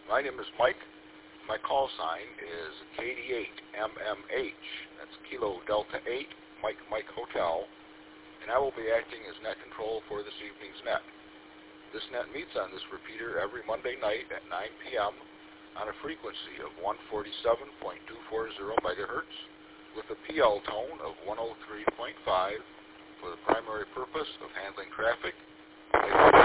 My name is Mike. My call sign is KD8MMH. That's Kilo Delta 8, Mike Hotel. And I will be acting as net control for this evening's net. This net meets on this repeater every Monday night at 9 p.m. on a frequency of 147.240 megahertz with a PL tone of 103.5 for the primary purpose of handling traffic,